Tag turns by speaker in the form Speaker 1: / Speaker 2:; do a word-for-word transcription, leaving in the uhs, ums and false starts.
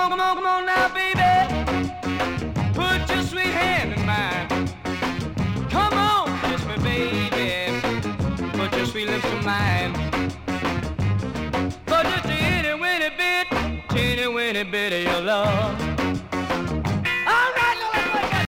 Speaker 1: on, come on, come on now, baby. Put your sweet hand in mine. Come on, kiss me, baby. Put your sweet lips in mine. For just a itty, winny bit, teeny, winny bit of your love.